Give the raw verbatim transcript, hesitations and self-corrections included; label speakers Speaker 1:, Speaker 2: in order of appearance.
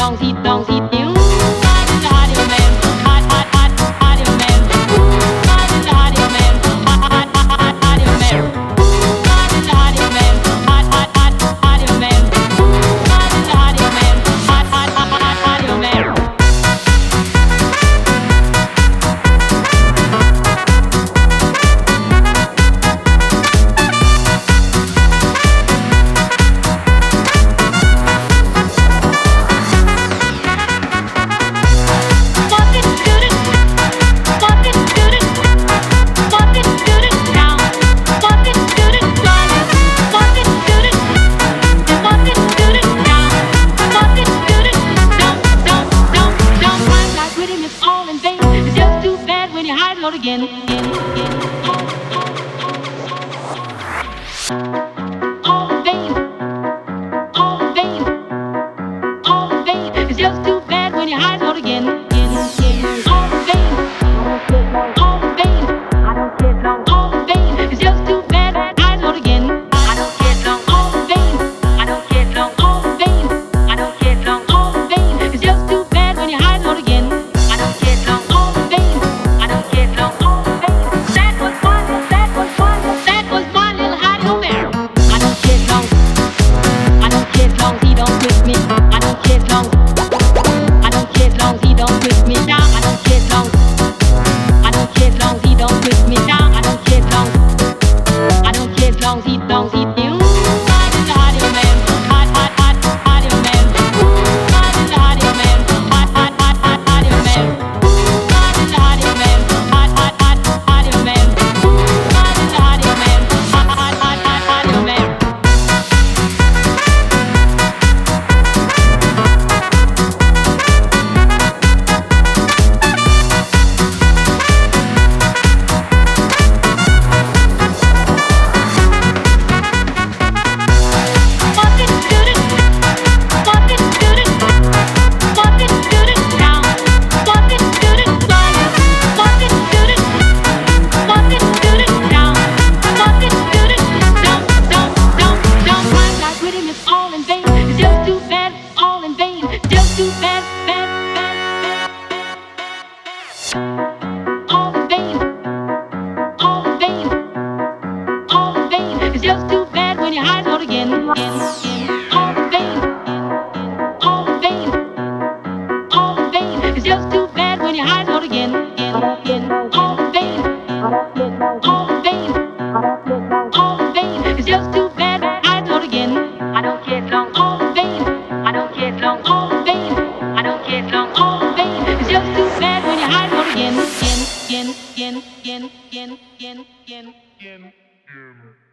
Speaker 1: Again, again, all in vain, all in vain, all in vain. It's just too bad when your eyes go again, again, again. All in vain, all in vain, all in vain. It's just too bad eyes go again. I don't get long, all in vain. I don't get long, all in vain. I don't get long, all in vain. It's just too bad when your eyes go again. I don't get long, all in vain. I don't get long, all in vain. That was one, that was one, that was my little hot little bear. I don't get long, I don't get long, he don't twist me. I don't get long, I don't get long, he don't twist me down. I don't get long, I don't get long, he don't twist me down. I don't get long, I don't get long, he don't, he do. My little hot little man, hot, hot, hot, hot little man. My little hot little man, hot, hot, hot, hot, hot little man. My little hot little man, hot, hot, hot, hot little man. My little hot little man, hot, hot, hot, hot, hot little man. Just too bad, bad, bad, bad. All in vain, all in vain, all in vain. It's just too bad when your eyes go again, again, again. All in vain, all in vain, all in vain. It's just too bad when your eyes go again, again, again. All in vain, all in vain, all in vain. It's just too bad eyes go again. I don't get long, all in vain. I don't get long, all in vain. I don't get long, all in vain. It's just too bad when your eyes go again, again, again, again, again, again, again, again, again.